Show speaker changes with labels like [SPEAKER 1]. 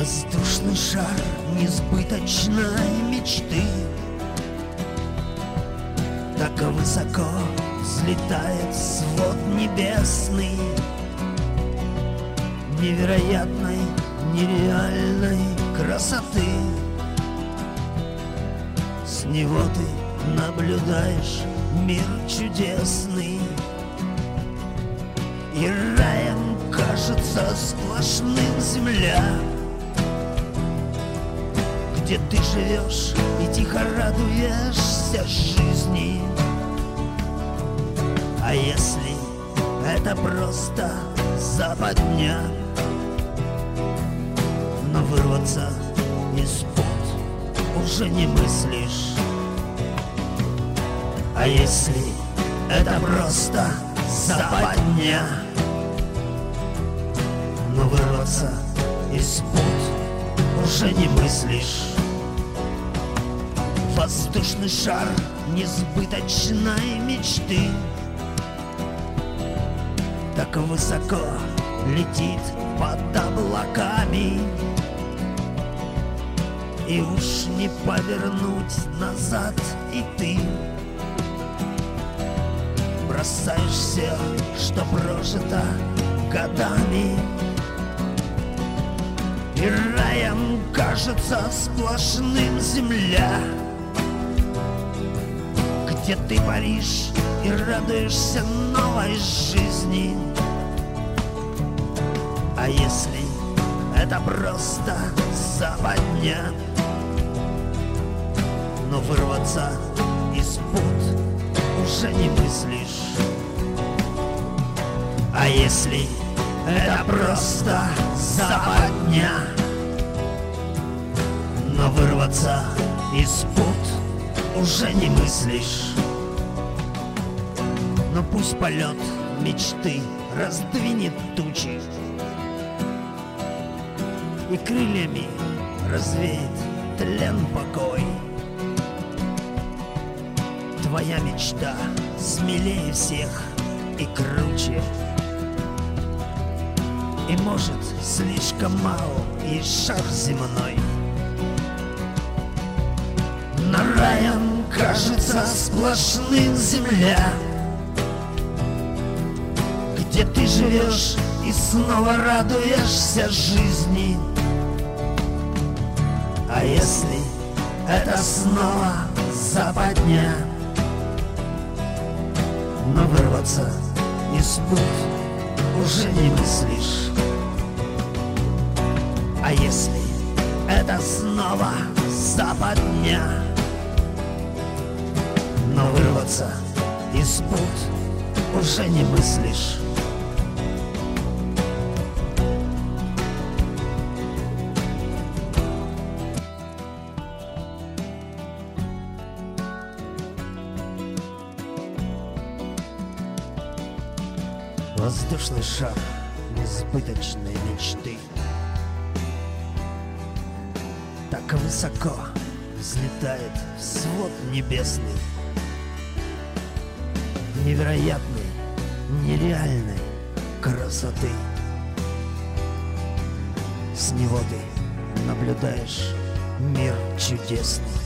[SPEAKER 1] Воздушный шар несбыточной мечты так высоко взлетает свод небесный, невероятной, нереальной красоты. С него ты наблюдаешь мир чудесный, и раем кажется сплошным земля, где ты живешь и тихо радуешься жизни. А если это просто западня, но вырваться из-под уже не мыслишь. А если это просто западня, но вырваться из-под уже не мыслишь. Воздушный шар несбыточной мечты так высоко летит под облаками, и уж не повернуть назад, и ты бросаешь все, что прожито годами. И раем кажется сплошным земля, где ты паришь и радуешься новой жизни. А если это просто западня, но вырваться из-под уже не мыслишь. А если это просто западня, но вырваться из-под уже не мыслишь. Но пусть полет мечты раздвинет тучи и крыльями развеет тлен покой. Твоя мечта смелее всех и круче, и может слишком мал и шар земной. Но раем кажется сплошным земля, где ты живешь и снова радуешься жизни. А если это снова западня, но вырваться из-под уже не мыслишь. А если это снова западня, но вырваться из-под уже не мыслишь. Воздушный шар несбыточной мечты так высоко взлетает в свод небесный, невероятной, нереальной красоты. С него ты наблюдаешь мир чудесный.